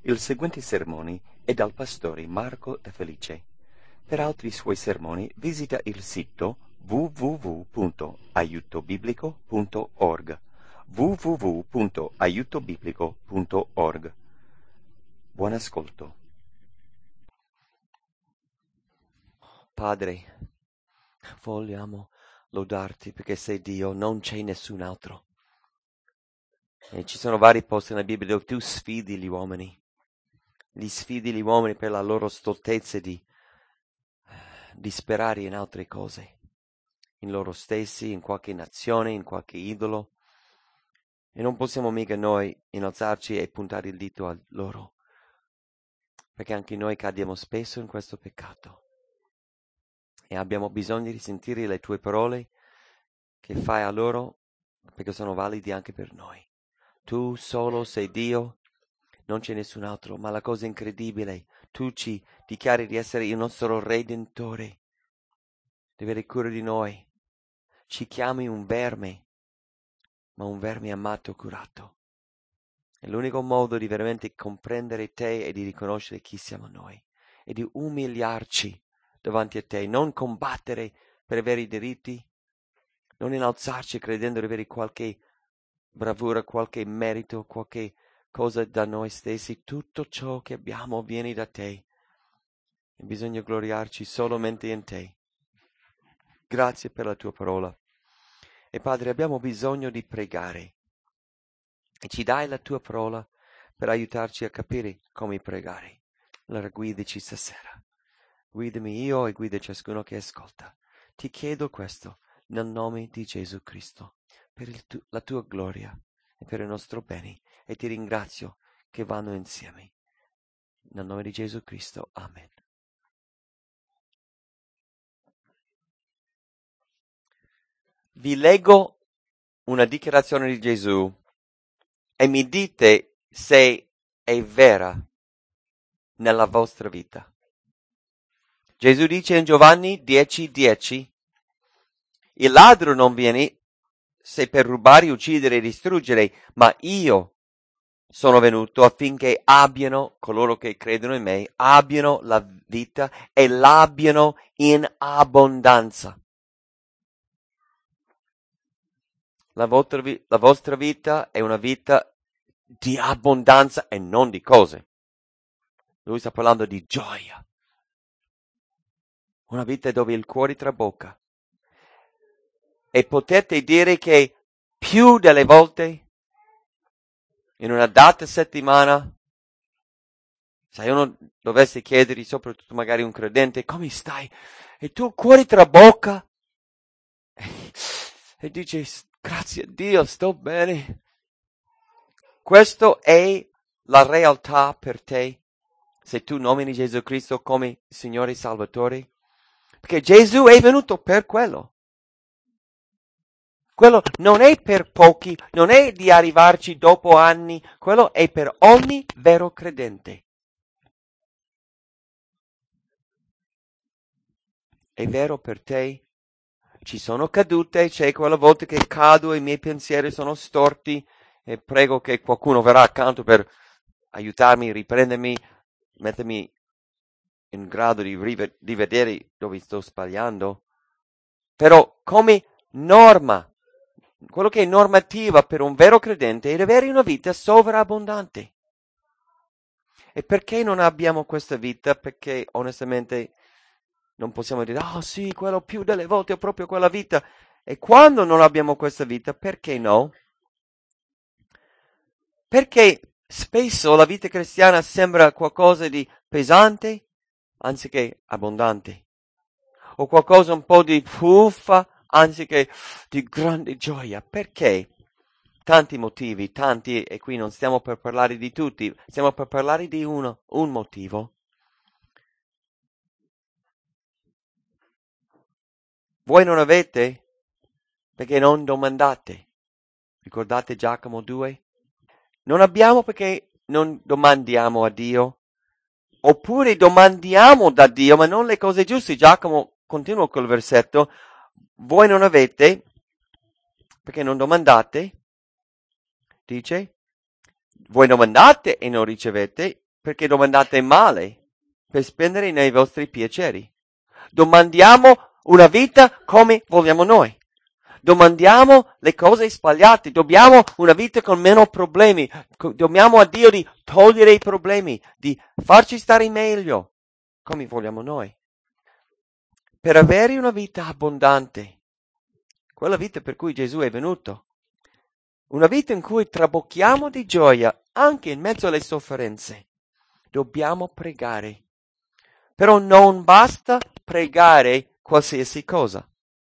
Il seguente sermone è dal pastore Marco Da Felice. Per altri suoi sermoni visita il sito www.aiutobiblico.org www.aiutobiblico.org. Buon ascolto. Padre, vogliamo lodarti perché sei Dio, non c'è nessun altro. E ci sono vari posti nella Bibbia dove tu sfidi gli uomini. Li sfidi gli uomini per la loro stoltezza di sperare in altre cose, in loro stessi, in qualche nazione, in qualche idolo. E non possiamo mica noi innalzarci e puntare il dito a loro, perché anche noi cadiamo spesso in questo peccato. E abbiamo bisogno di sentire le tue parole che fai a loro, perché sono validi anche per noi. Tu solo sei Dio, non c'è nessun altro, ma la cosa incredibile, tu ci dichiari di essere il nostro Redentore, di avere cura di noi. Ci chiami un verme, ma un verme amato, curato. E l'unico modo di veramente comprendere te è di riconoscere chi siamo noi e di umiliarci davanti a te, non combattere per avere i diritti, non innalzarci credendo di avere qualche bravura, qualche merito, qualche cosa da noi stessi. Tutto ciò che abbiamo viene da te e bisogna gloriarci solamente in te. Grazie per la tua parola. E Padre, abbiamo bisogno di pregare e ci dai la tua parola per aiutarci a capire come pregare. Allora guidaci stasera. Guidami io e guida ciascuno che ascolta. Ti chiedo questo nel nome di Gesù Cristo, per la tua gloria e per il nostro bene, e ti ringrazio che vanno insieme. Nel nome di Gesù Cristo. Amen. Vi leggo una dichiarazione di Gesù e mi dite se è vera nella vostra vita. Gesù dice in Giovanni 10:10, il ladro non viene se per rubare, uccidere e distruggere, ma io sono venuto affinché abbiano, coloro che credono in me, abbiano la vita e l'abbiano in abbondanza. La vostra vita è una vita di abbondanza e non di cose. Lui sta parlando di gioia. Una vita dove il cuore trabocca. E potete dire che più delle volte, in una data settimana, se uno dovesse chiedergli, soprattutto magari un credente, come stai? E il tuo cuore trabocca? E dice, grazie a Dio, sto bene. Questo è la realtà per te, se tu nomini Gesù Cristo come Signore e Salvatore. Perché Gesù è venuto per quello. Quello non è per pochi, non è di arrivarci dopo anni, quello è per ogni vero credente. È vero per te? Ci sono cadute, c'è quella volta che cado e i miei pensieri sono storti e prego che qualcuno verrà accanto per aiutarmi, riprendermi, mettermi in grado di vedere dove sto sbagliando. Però come norma, quello che è normativa per un vero credente è di avere una vita sovrabbondante. E perché non abbiamo questa vita? Perché onestamente non possiamo dire, sì, quello più delle volte ho proprio quella vita. E quando non abbiamo questa vita, perché no? Perché spesso la vita cristiana sembra qualcosa di pesante, anziché abbondante. O qualcosa un po' di fuffa, anziché di grande gioia. Perché? Tanti motivi, tanti, e qui non stiamo per parlare di tutti, stiamo per parlare di un motivo. Voi non avete? Perché non domandate. Ricordate Giacomo 2? Non abbiamo perché non domandiamo a Dio. Oppure domandiamo da Dio, ma non le cose giuste. Giacomo continua col versetto. Voi non avete perché non domandate. Dice, voi domandate e non ricevete, perché domandate male per spendere nei vostri piaceri. Domandiamo una vita come vogliamo noi. Domandiamo le cose sbagliate. Dobbiamo una vita con meno problemi. Dobbiamo a Dio di togliere i problemi, di farci stare meglio come vogliamo noi. Per avere una vita abbondante, quella vita per cui Gesù è venuto, una vita in cui trabocchiamo di gioia anche in mezzo alle sofferenze, dobbiamo pregare. Però non basta pregare qualsiasi cosa.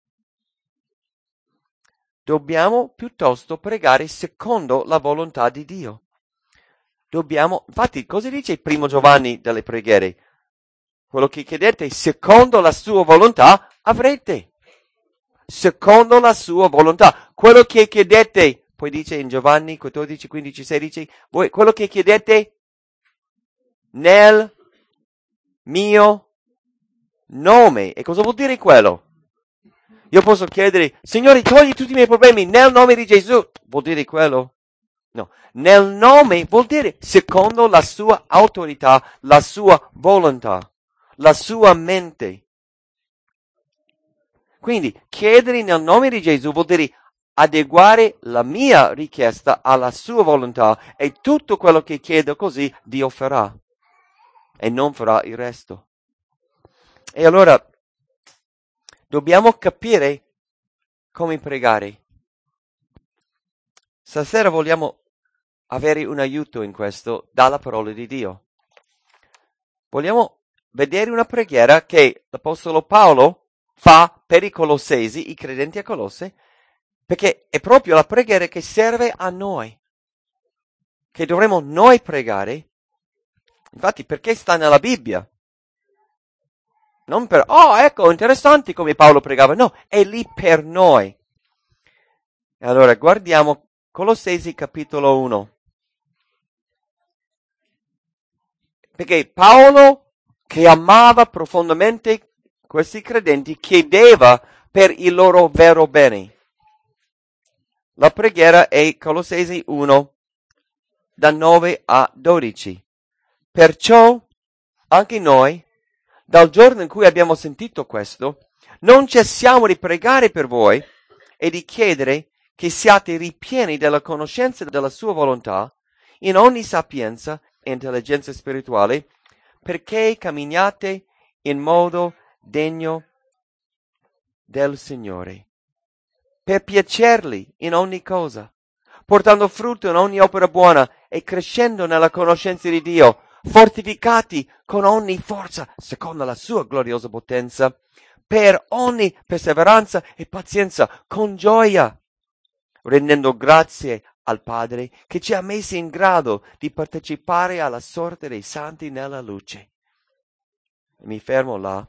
Dobbiamo piuttosto pregare secondo la volontà di Dio. Infatti, cosa dice il primo Giovanni delle preghiere? Quello che chiedete secondo la sua volontà avrete. Secondo la sua volontà. Quello che chiedete, poi dice in Giovanni 14, 15, 16, voi quello che chiedete nel mio nome. E cosa vuol dire quello? Io posso chiedere, Signore, togli tutti i miei problemi nel nome di Gesù. Vuol dire quello? No. Nel nome vuol dire secondo la sua autorità, la sua volontà, la sua mente. Quindi chiedere nel nome di Gesù vuol dire adeguare la mia richiesta alla sua volontà e tutto quello che chiedo così Dio farà e non farà il resto. E allora dobbiamo capire come pregare. Stasera vogliamo avere un aiuto in questo dalla parola di Dio. Vogliamo vedere una preghiera che l'Apostolo Paolo fa per i Colossesi, i credenti a Colosse, perché è proprio la preghiera che serve a noi, che dovremo noi pregare. Infatti, perché sta nella Bibbia? Non per, ecco, interessante come Paolo pregava. No, è lì per noi. Allora, guardiamo Colossesi capitolo 1. Perché Paolo, che amava profondamente questi credenti, chiedeva per il loro vero bene. La preghiera è Colossesi 1, da 9 a 12. Perciò, anche noi, dal giorno in cui abbiamo sentito questo, non cessiamo di pregare per voi e di chiedere che siate ripieni della conoscenza della sua volontà, in ogni sapienza e intelligenza spirituale, perché camminiate in modo degno del Signore, per piacerli in ogni cosa, portando frutto in ogni opera buona e crescendo nella conoscenza di Dio, fortificati con ogni forza, secondo la sua gloriosa potenza, per ogni perseveranza e pazienza, con gioia, rendendo grazie al Padre che ci ha messi in grado di partecipare alla sorte dei santi nella luce. Mi fermo là.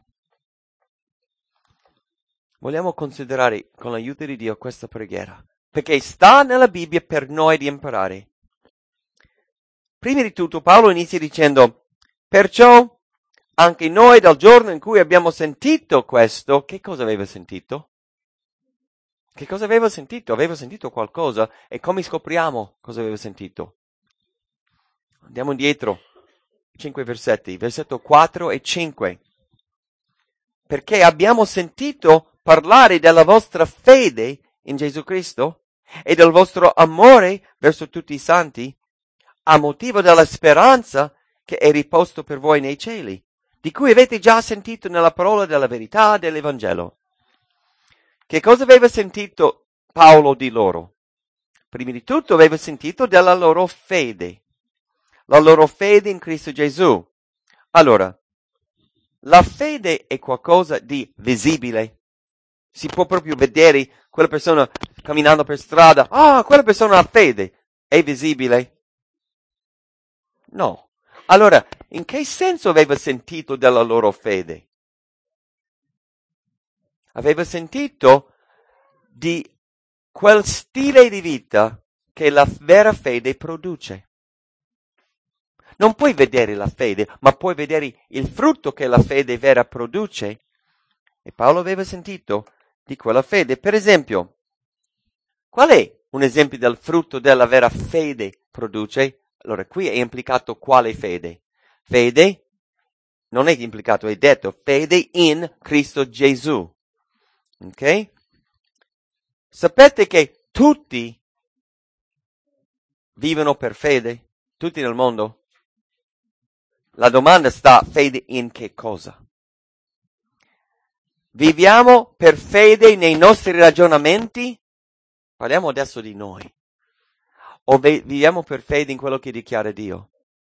Vogliamo considerare con l'aiuto di Dio questa preghiera, perché sta nella Bibbia per noi di imparare. Prima di tutto Paolo inizia dicendo, perciò anche noi dal giorno in cui abbiamo sentito questo, che cosa aveva sentito? Che cosa aveva sentito? Aveva sentito qualcosa e come scopriamo cosa aveva sentito? Andiamo indietro, 5 versetti, versetto 4 e 5. Perché abbiamo sentito parlare della vostra fede in Gesù Cristo e del vostro amore verso tutti i santi, a motivo della speranza che è riposto per voi nei cieli, di cui avete già sentito nella parola della verità dell'Evangelo. Che cosa aveva sentito Paolo di loro? Prima di tutto aveva sentito della loro fede, la loro fede in Cristo Gesù. Allora, la fede è qualcosa di visibile. Si può proprio vedere quella persona camminando per strada. Quella persona ha fede. È visibile? No. Allora, in che senso aveva sentito della loro fede? Aveva sentito di quel stile di vita che la vera fede produce. Non puoi vedere la fede, ma puoi vedere il frutto che la fede vera produce. E Paolo aveva sentito di quella fede. Per esempio, qual è un esempio del frutto della vera fede produce? Allora, qui è implicato quale fede? Fede non è implicato, è detto fede in Cristo Gesù. Ok? Sapete che tutti vivono per fede? Tutti nel mondo? La domanda sta, fede in che cosa? Viviamo per fede nei nostri ragionamenti? Parliamo adesso di noi. O viviamo per fede in quello che dichiara Dio?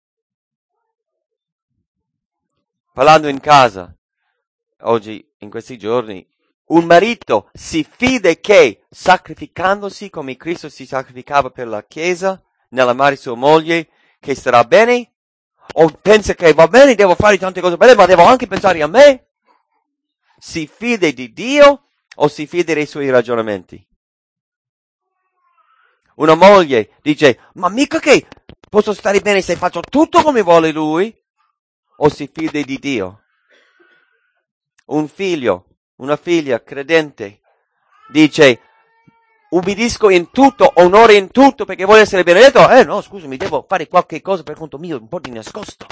Parlando in casa, oggi, in questi giorni, un marito si fida che sacrificandosi come Cristo si sacrificava per la Chiesa, nell'amare sua moglie, che starà bene? O pensa che va bene, devo fare tante cose belle, ma devo anche pensare a me? Si fida di Dio o si fida dei suoi ragionamenti? Una moglie dice, ma mica che posso stare bene se faccio tutto come vuole lui? O si fida di Dio? Un figlio, una figlia credente dice, ubbidisco in tutto, onore in tutto perché voglio essere benedetto. No, scusami, devo fare qualche cosa per conto mio, un po' di nascosto.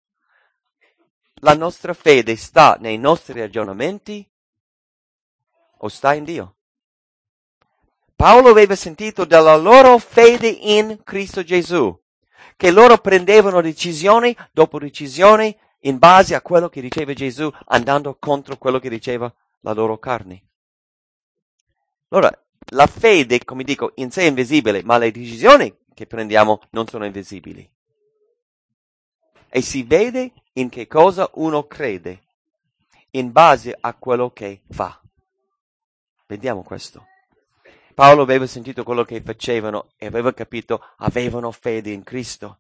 La nostra fede sta nei nostri ragionamenti o sta in Dio? Paolo aveva sentito della loro fede in Cristo Gesù, che loro prendevano decisioni dopo decisioni in base a quello che diceva Gesù, andando contro quello che diceva la loro carne. Allora, la fede, come dico, in sé è invisibile, ma le decisioni che prendiamo non sono invisibili. E si vede in che cosa uno crede, in base a quello che fa. Vediamo questo. Paolo aveva sentito quello che facevano e aveva capito, avevano fede in Cristo.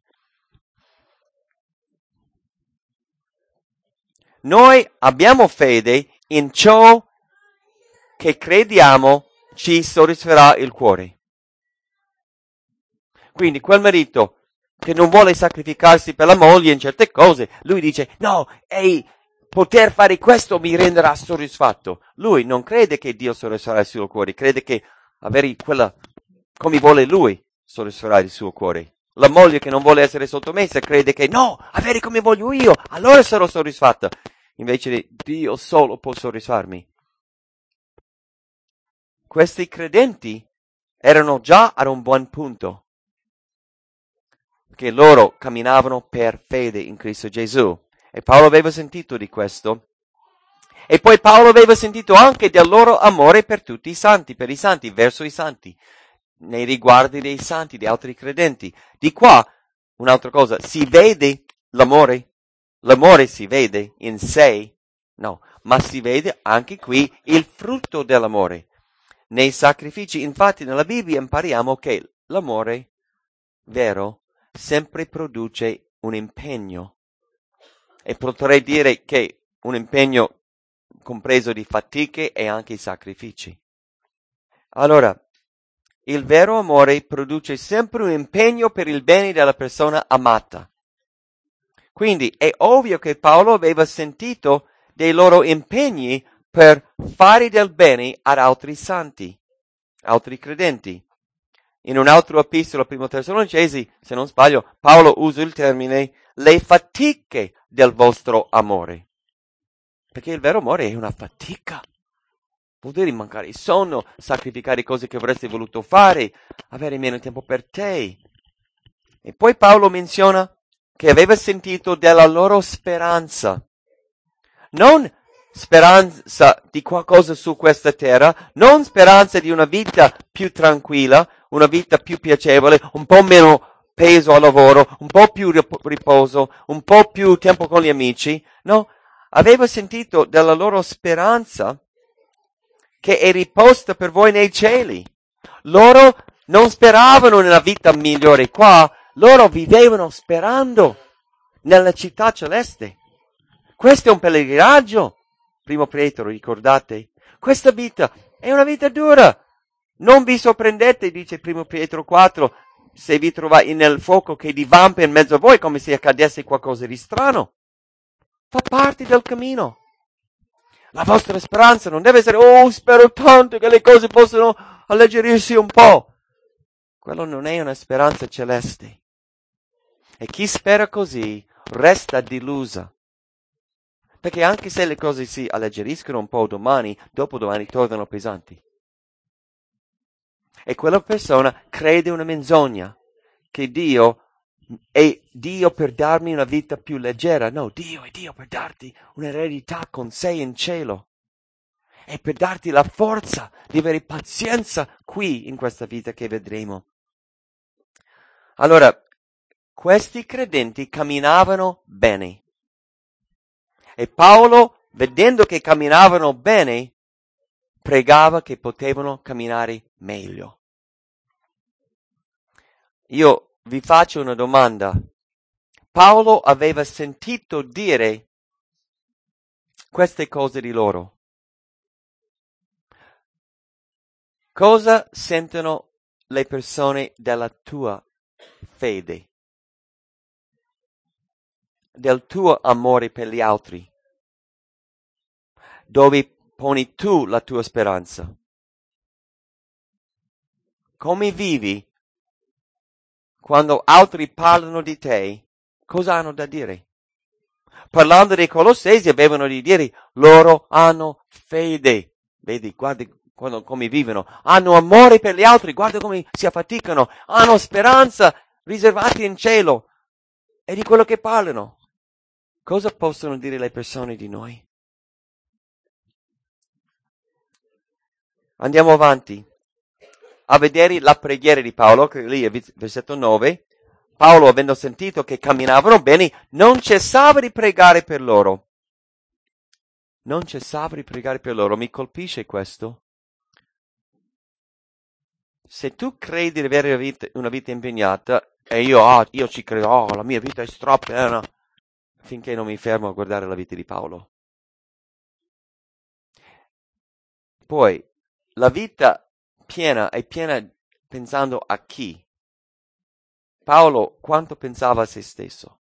Noi abbiamo fede in ciò che crediamo ci soddisferà il cuore. Quindi quel marito che non vuole sacrificarsi per la moglie in certe cose, lui dice, no, poter fare questo mi renderà soddisfatto. Lui non crede che Dio soddisferà il suo cuore, crede che avere quella come vuole lui soddisferà il suo cuore. La moglie che non vuole essere sottomessa crede che no, avere come voglio io, allora sarò soddisfatta. Invece Dio solo può soddisfarmi. Questi credenti erano già ad un buon punto, che loro camminavano per fede in Cristo Gesù. E Paolo aveva sentito di questo. E poi Paolo aveva sentito anche del loro amore per tutti i santi, per i santi, verso i santi, nei riguardi dei santi, di altri credenti. Di qua, un'altra cosa, si vede l'amore? L'amore si vede in sé? No, ma si vede anche qui il frutto dell'amore. Nei sacrifici, infatti nella Bibbia impariamo che l'amore vero sempre produce un impegno. E potrei dire che un impegno compreso di fatiche e anche sacrifici. Allora, il vero amore produce sempre un impegno per il bene della persona amata. Quindi è ovvio che Paolo aveva sentito dei loro impegni per fare del bene ad altri santi, altri credenti. In un altro epistolo, primo Tessalonicesi, se non sbaglio, Paolo usa il termine le fatiche del vostro amore. Perché il vero amore è una fatica. Vuol dire mancare il sonno, sacrificare cose che avresti voluto fare, avere meno tempo per te. E poi Paolo menziona che aveva sentito della loro speranza. Non speranza di qualcosa su questa terra, non speranza di una vita più tranquilla, una vita più piacevole, un po' meno peso al lavoro, un po' più riposo, un po' più tempo con gli amici. No, aveva sentito della loro speranza che è riposta per voi nei cieli. Loro non speravano nella vita migliore qua, loro vivevano sperando nella città celeste. Questo è un pellegrinaggio, primo Pietro, ricordate? Questa vita è una vita dura. Non vi sorprendete, dice primo Pietro 4, se vi trovate nel fuoco che divampa in mezzo a voi come se accadesse qualcosa di strano. Fa parte del cammino. La vostra speranza non deve essere, oh, spero tanto che le cose possano alleggerirsi un po'. Quello non è una speranza celeste. E chi spera così resta delusa. Perché anche se le cose si alleggeriscono un po' domani, dopodomani tornano pesanti. E quella persona crede una menzogna, che Dio è Dio per darmi una vita più leggera. No, Dio è Dio per darti un'eredità con sé in cielo. E per darti la forza di avere pazienza qui in questa vita che vedremo. Allora, questi credenti camminavano bene. E Paolo, vedendo che camminavano bene, pregava che potevano camminare meglio. Io vi faccio una domanda. Paolo aveva sentito dire queste cose di loro. Cosa sentono le persone della tua fede? Del tuo amore per gli altri? Dove poni tu la tua speranza? Come vivi quando altri parlano di te? Cosa hanno da dire? Parlando dei Colossesi avevano di dire, loro hanno fede. Vedi, guardi come vivono. Hanno amore per gli altri, guarda come si affaticano. Hanno speranza riservati in cielo. E di quello che parlano. Cosa possono dire le persone di noi? Andiamo avanti a vedere la preghiera di Paolo, che lì è versetto 9. Paolo, avendo sentito che camminavano bene, non cessava di pregare per loro. Non cessava di pregare per loro. Mi colpisce questo. Se tu credi di avere una vita impegnata, e io ci credo, la mia vita è strapiena, finché non mi fermo a guardare la vita di Paolo. Poi, la vita piena è piena pensando a chi? Paolo quanto pensava a se stesso?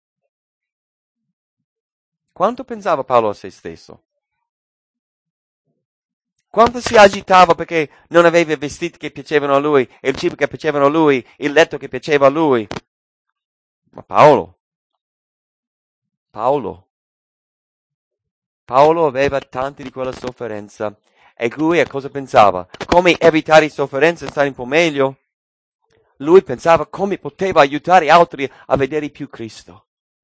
Quanto pensava Paolo a se stesso? Quanto si agitava perché non aveva i vestiti che piacevano a lui, il cibo che piacevano a lui, il letto che piaceva a lui. Ma Paolo aveva tanti di quella sofferenza. E lui a cosa pensava? Come evitare sofferenza e stare un po' meglio? Lui pensava come poteva aiutare altri a vedere più Cristo.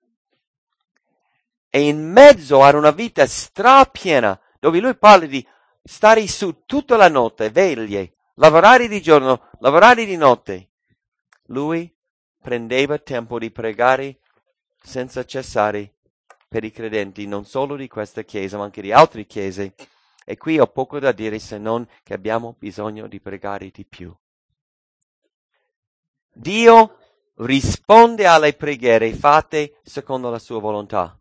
E in mezzo a una vita strapiena, dove lui parla di stare su tutta la notte, veglie, lavorare di giorno, lavorare di notte, lui prendeva tempo di pregare senza cessare per i credenti, non solo di questa chiesa, ma anche di altre chiese. E qui ho poco da dire se non che abbiamo bisogno di pregare di più. Dio risponde alle preghiere fatte secondo la sua volontà.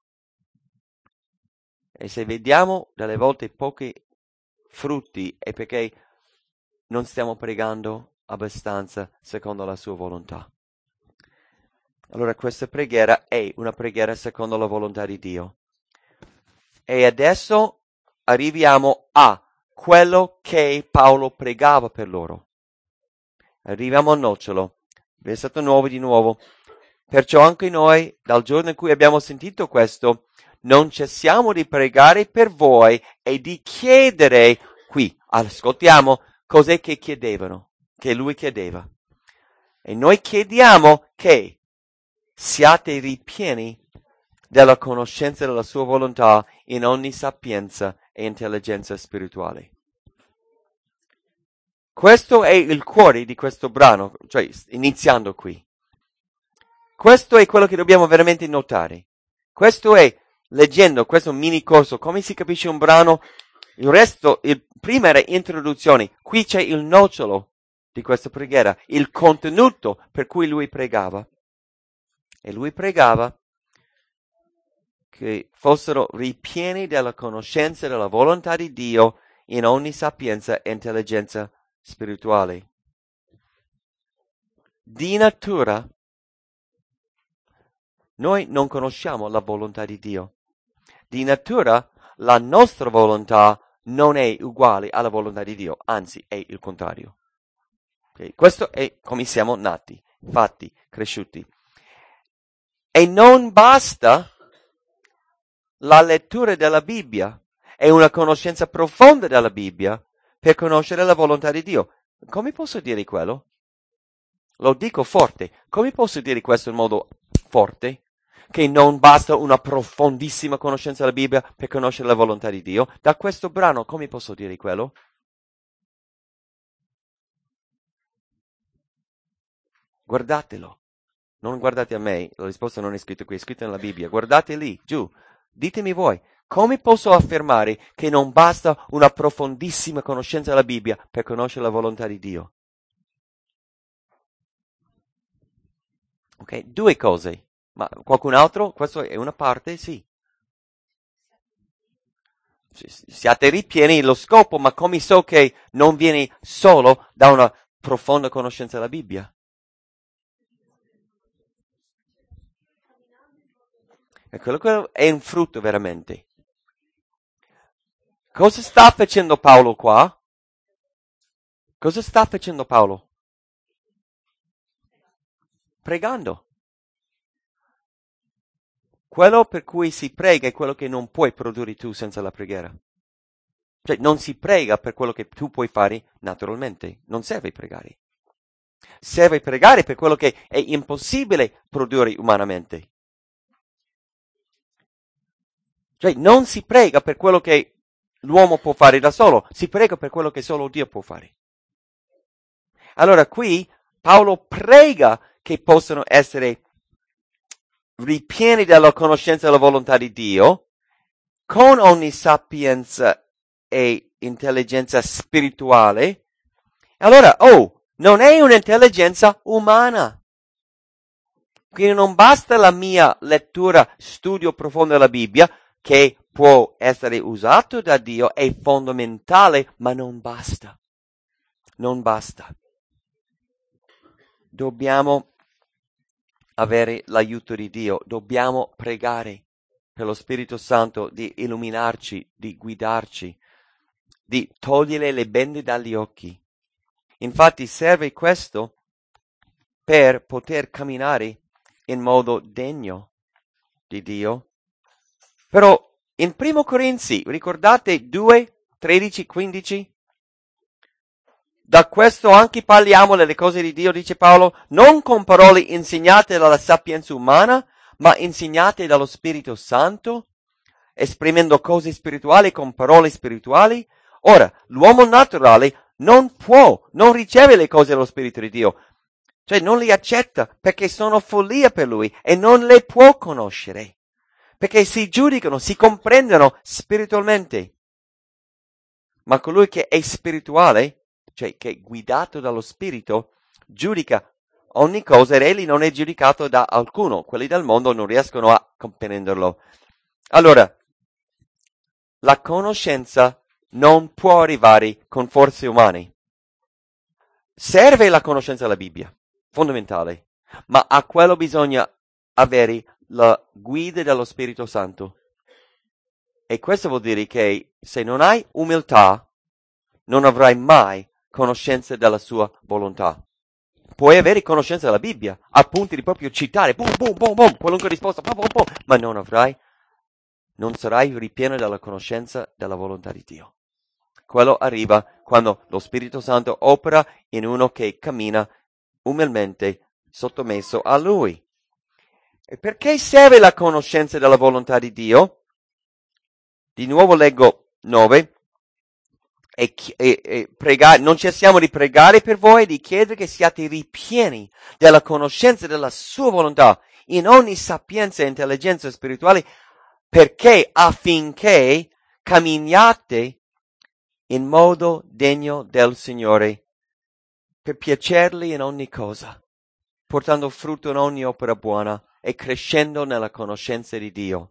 E se vediamo delle volte pochi frutti è perché non stiamo pregando abbastanza secondo la sua volontà. Allora questa preghiera è una preghiera secondo la volontà di Dio. E adesso arriviamo a quello che Paolo pregava per loro. Arriviamo al nocciolo. Versetto 9 di nuovo. Perciò anche noi, dal giorno in cui abbiamo sentito questo, non cessiamo di pregare per voi e di chiedere, qui, ascoltiamo, cos'è che chiedevano, che lui chiedeva. E noi chiediamo che siate ripieni della conoscenza della sua volontà in ogni sapienza e intelligenza spirituale. Questo è il cuore di questo brano, cioè iniziando qui. Questo è quello che dobbiamo veramente notare. Questo è, leggendo questo mini corso, come si capisce un brano, il resto, prima era introduzione, qui c'è il nocciolo di questa preghiera, il contenuto per cui lui pregava. E lui pregava che fossero ripieni della conoscenza della volontà di Dio in ogni sapienza e intelligenza spirituale. Di natura, noi non conosciamo la volontà di Dio. Di natura, la nostra volontà non è uguale alla volontà di Dio, anzi è il contrario. Okay? Questo è come siamo nati, fatti, cresciuti. E non basta la lettura della Bibbia e una conoscenza profonda della Bibbia per conoscere la volontà di Dio. Come posso dire quello? Lo dico forte. Come posso dire questo in modo forte? Che non basta una profondissima conoscenza della Bibbia per conoscere la volontà di Dio. Da questo brano, come posso dire quello? Guardatelo. Non guardate a me, la risposta non è scritta qui, è scritta nella Bibbia. Guardate lì, giù. Ditemi voi, come posso affermare che non basta una profondissima conoscenza della Bibbia per conoscere la volontà di Dio? Ok, due cose. Ma qualcun altro? Questa è una parte? Sì. Siate ripieni lo scopo, ma come so che non viene solo da una profonda conoscenza della Bibbia? E quello è un frutto veramente. Cosa sta facendo Paolo qua? Cosa sta facendo Paolo? Pregando. Quello per cui si prega è quello che non puoi produrre tu senza la preghiera. Cioè, non si prega per quello che tu puoi fare naturalmente. Non serve pregare. Serve pregare per quello che è impossibile produrre umanamente. Cioè, non si prega per quello che l'uomo può fare da solo, si prega per quello che solo Dio può fare. Allora qui Paolo prega che possano essere ripieni della conoscenza della volontà di Dio, con ogni sapienza e intelligenza spirituale. Allora, non è un'intelligenza umana. Quindi non basta la mia lettura, studio profondo della Bibbia, che può essere usato da Dio, è fondamentale, ma non basta. Non basta. Dobbiamo avere l'aiuto di Dio, dobbiamo pregare per lo Spirito Santo di illuminarci, di guidarci, di togliere le bende dagli occhi. Infatti serve questo per poter camminare in modo degno di Dio. Però in 1 Corinzi, ricordate 2, 13, 15? Da questo anche parliamo delle cose di Dio, dice Paolo, non con parole insegnate dalla sapienza umana, ma insegnate dallo Spirito Santo, esprimendo cose spirituali con parole spirituali. Ora, l'uomo naturale non riceve le cose dello Spirito di Dio, cioè non le accetta perché sono follia per lui e non le può conoscere, perché si giudicano, si comprendono spiritualmente. Ma colui che è spirituale, cioè che è guidato dallo Spirito, giudica ogni cosa ed egli non è giudicato da alcuno. Quelli del mondo non riescono a comprenderlo. Allora, la conoscenza non può arrivare con forze umane. Serve la conoscenza della Bibbia, fondamentale, ma a quello bisogna avere la guida dello Spirito Santo. E questo vuol dire che se non hai umiltà, non avrai mai conoscenza della sua volontà. Puoi avere conoscenza della Bibbia, a punti di proprio citare, boom, boom, boom, boom, qualunque risposta, boom, boom, boom, ma non sarai ripieno della conoscenza della volontà di Dio. Quello arriva quando lo Spirito Santo opera in uno che cammina umilmente sottomesso a Lui. E perché serve la conoscenza della volontà di Dio? Di nuovo leggo 9. E pregare, non cessiamo di pregare per voi e di chiedere che siate ripieni della conoscenza della sua volontà in ogni sapienza e intelligenza spirituale, perché affinché camminiate in modo degno del Signore, per piacerli in ogni cosa, portando frutto in ogni opera buona e crescendo nella conoscenza di Dio.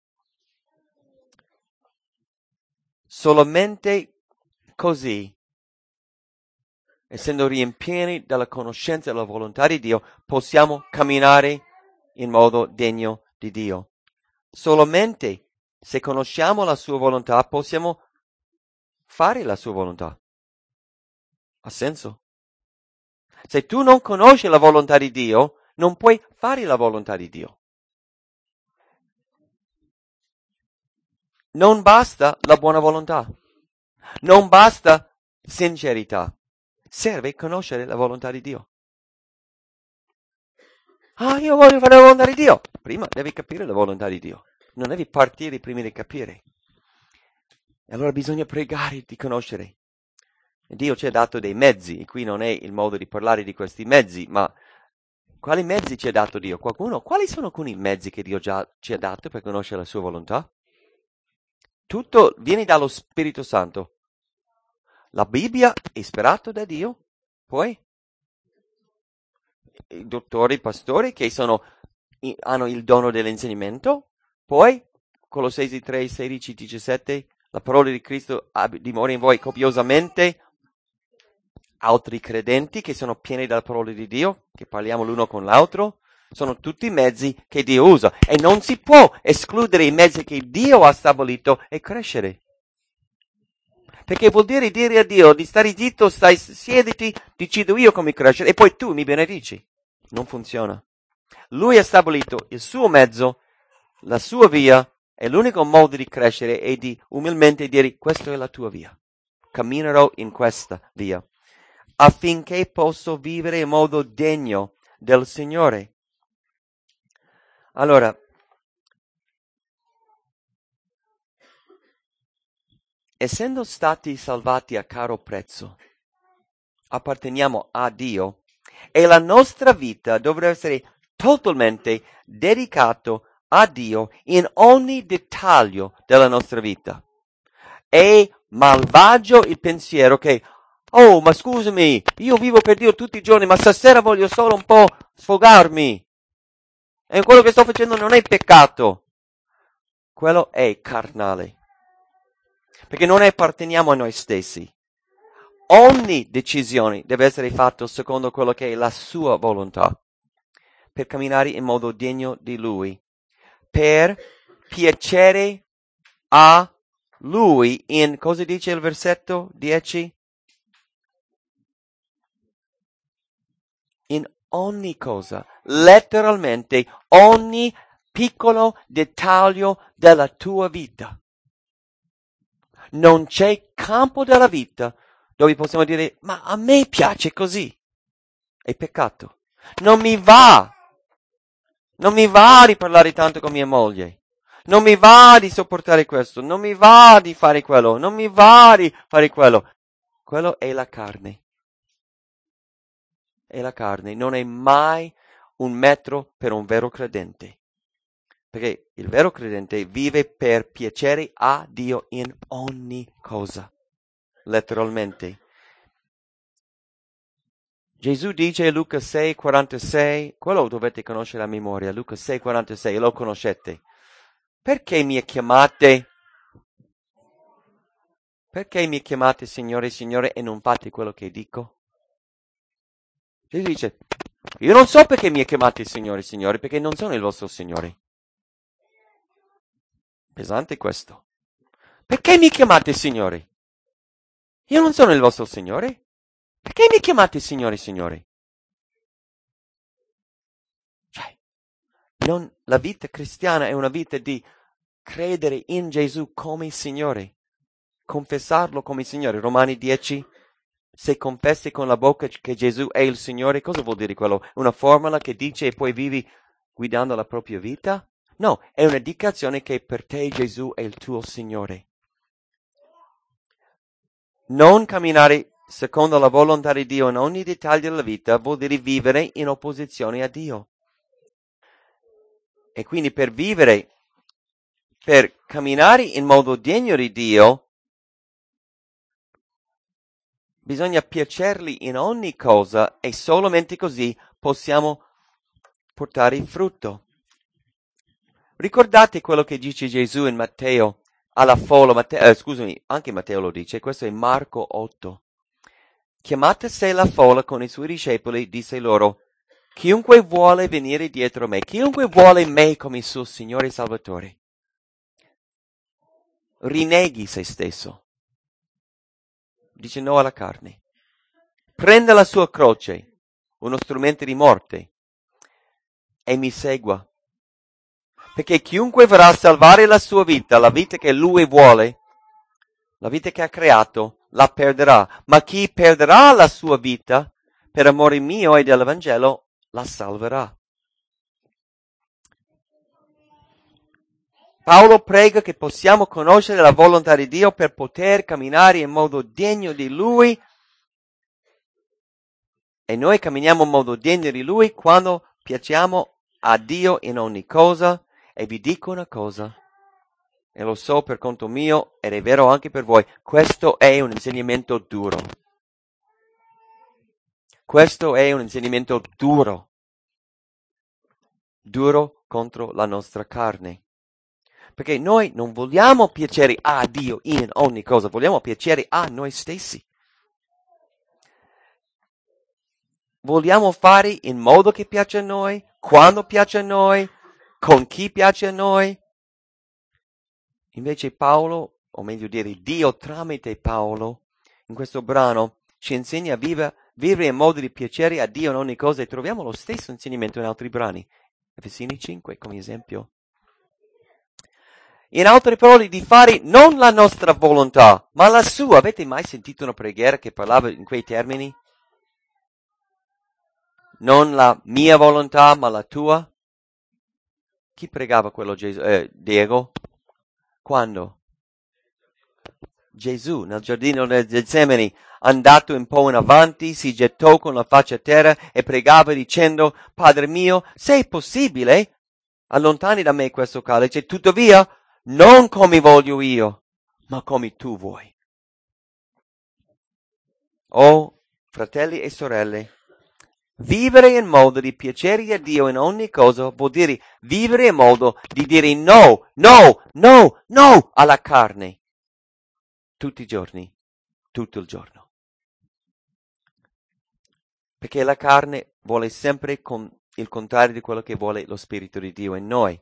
Solamente così, essendo riempieni della conoscenza della volontà di Dio, possiamo camminare in modo degno di Dio. Solamente se conosciamo la sua volontà possiamo fare la sua volontà. Ha senso? Se tu non conosci la volontà di Dio, non puoi fare la volontà di Dio. Non basta la buona volontà. Non basta sincerità. Serve conoscere la volontà di Dio. Io voglio fare la volontà di Dio. Prima devi capire la volontà di Dio. Non devi partire prima di capire. E allora bisogna pregare di conoscere. E Dio ci ha dato dei mezzi. E qui non è il modo di parlare di questi mezzi, ma quali mezzi ci ha dato Dio? Quali sono alcuni mezzi che Dio già ci ha dato per conoscere la sua volontà? Tutto viene dallo Spirito Santo. La Bibbia è ispirata da Dio, poi i dottori, i pastori che hanno il dono dell'insegnamento, poi Colossesi 3, 16, 17, la parola di Cristo dimora in voi copiosamente, altri credenti che sono pieni della parola di Dio, che parliamo l'uno con l'altro, sono tutti mezzi che Dio usa e non si può escludere i mezzi che Dio ha stabilito e crescere. Perché vuol dire a Dio di stare zitto, siediti, decido io come crescere e poi tu mi benedici. Non funziona. Lui ha stabilito il suo mezzo, la sua via, e l'unico modo di crescere è di umilmente dire questa è la tua via. Camminerò in questa via, affinché posso vivere in modo degno del Signore. Allora, essendo stati salvati a caro prezzo, apparteniamo a Dio e la nostra vita dovrà essere totalmente dedicata a Dio in ogni dettaglio della nostra vita. È malvagio il pensiero che, oh, ma scusami, io vivo per Dio tutti i giorni, ma stasera voglio solo un po' sfogarmi. E quello che sto facendo non è peccato. Quello è carnale. Perché non apparteniamo a noi stessi. Ogni decisione deve essere fatta secondo quello che è la sua volontà, per camminare in modo degno di Lui, per piacere a Lui in, cosa dice il versetto 10? In ogni cosa, letteralmente ogni piccolo dettaglio della tua vita. Non c'è campo della vita dove possiamo dire, ma a me piace così. È peccato. Non mi va di parlare tanto con mia moglie. Non mi va di sopportare questo. Non mi va di fare quello. Non mi va di fare quello. Quello è la carne. È la carne. Non è mai un metro per un vero credente. Perché il vero credente vive per piacere a Dio in ogni cosa. Letteralmente. Gesù dice Luca 6,46, quello dovete conoscere a memoria, Luca 6,46, lo conoscete. Perché mi chiamate Signore, Signore e non fate quello che dico? Gesù dice, io non so perché mi chiamate Signore, Signore, perché non sono il vostro Signore. Pesante questo. Perché mi chiamate Signore? Io non sono il vostro Signore. Perché mi chiamate Signore, Signore? La vita cristiana è una vita di credere in Gesù come Signore, confessarlo come Signore. Romani 10, se confessi con la bocca che Gesù è il Signore, cosa vuol dire quello? Una formula che dice e poi vivi guidando la propria vita? No, è un'indicazione che per te Gesù è il tuo Signore. Non camminare secondo la volontà di Dio in ogni dettaglio della vita vuol dire vivere in opposizione a Dio. E quindi per camminare in modo degno di Dio, bisogna piacergli in ogni cosa e solamente così possiamo portare il frutto. Ricordate quello che dice Gesù in Matteo alla folla, anche Matteo lo dice, questo è Marco 8. Chiamata sé la folla con i suoi discepoli, disse loro, chiunque vuole venire dietro me, chiunque vuole me come suo Signore e Salvatore, rinneghi se stesso. Dice no alla carne. Prenda la sua croce, uno strumento di morte, e mi segua. Perché chiunque vorrà salvare la sua vita, la vita che lui vuole, la vita che ha creato, la perderà. Ma chi perderà la sua vita per amore mio e dell'Evangelo, la salverà. Paolo prega che possiamo conoscere la volontà di Dio per poter camminare in modo degno di Lui. E noi camminiamo in modo degno di Lui quando piacciamo a Dio in ogni cosa. E vi dico una cosa, e lo so per conto mio, ed è vero anche per voi, questo è un insegnamento duro. Questo è un insegnamento duro. Duro contro la nostra carne. Perché noi non vogliamo piacere a Dio in ogni cosa, vogliamo piacere a noi stessi. Vogliamo fare in modo che piace a noi, quando piace a noi, con chi piace a noi. Invece Paolo, o meglio dire Dio tramite Paolo, in questo brano ci insegna a vivere in modo di piacere a Dio in ogni cosa, e troviamo lo stesso insegnamento in altri brani. Efesini 5 come esempio. In altre parole, di fare non la nostra volontà, ma la sua. Avete mai sentito una preghiera che parlava in quei termini? Non la mia volontà, ma la tua? Chi pregava quello Diego? Quando? Gesù, nel giardino del Getsemani, andato un po' in avanti, si gettò con la faccia a terra e pregava dicendo: Padre mio, se è possibile, allontani da me questo calice, tuttavia non come voglio io, ma come tu vuoi. Oh, fratelli e sorelle, vivere in modo di piacere a Dio in ogni cosa vuol dire vivere in modo di dire no, no, no, no alla carne. Tutti i giorni, tutto il giorno. Perché la carne vuole sempre il contrario di quello che vuole lo Spirito di Dio in noi.